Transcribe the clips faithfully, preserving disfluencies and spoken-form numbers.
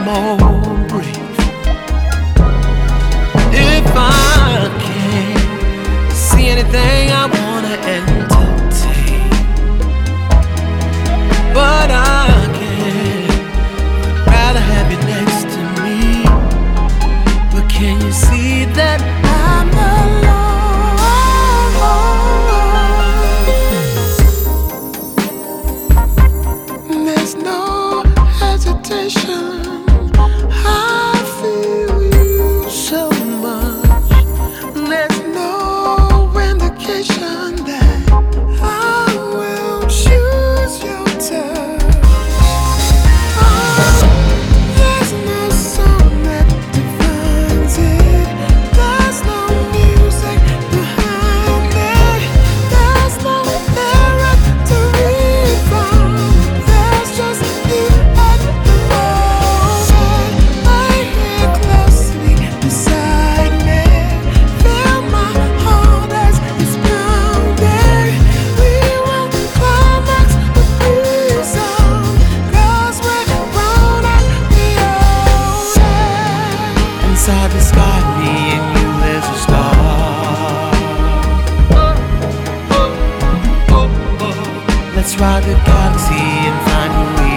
more brief. If I can't see anything I wanna entertain, but I can rather have you next to me. But can you see that I'm alone? There's no hesitation. I feel you so much. There's no indication that I will choose your touch. Oh, there's no song that defines it. There's no music behind it. There's no lyric to read from. There's just you at the moment. Lay here closely beside me. Feel my heart as it's pounding. We will climax with these songs, 'cause we're grown up, we own it. Inside the sky, me and you, there's a star. Let's ride the galaxy and find who we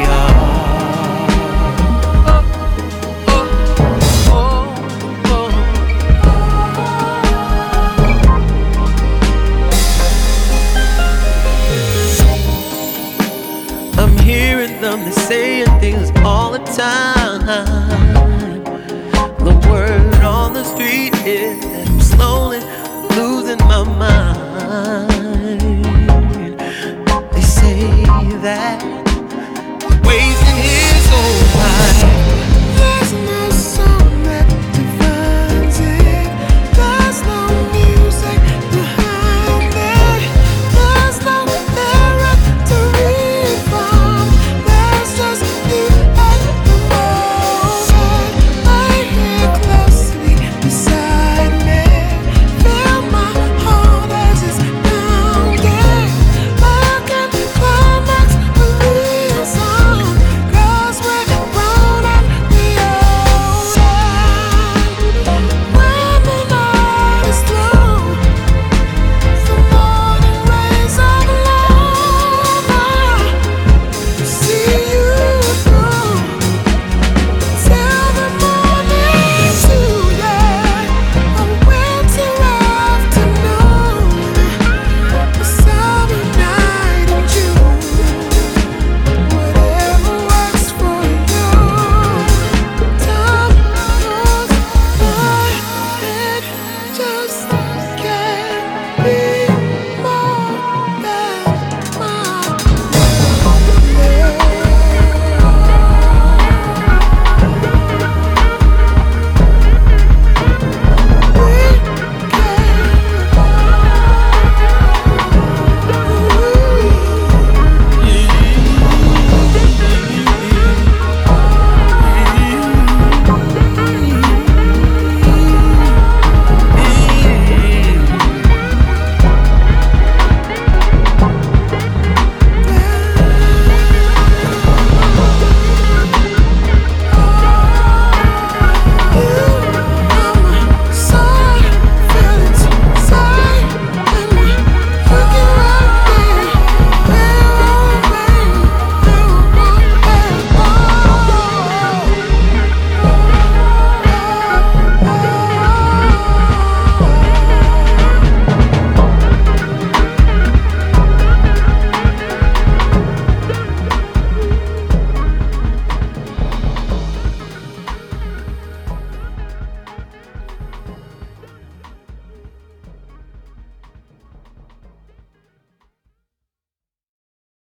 are. I'm hearing them, they're saying things all the time. The word on the street is that I'm slowly losing my mind.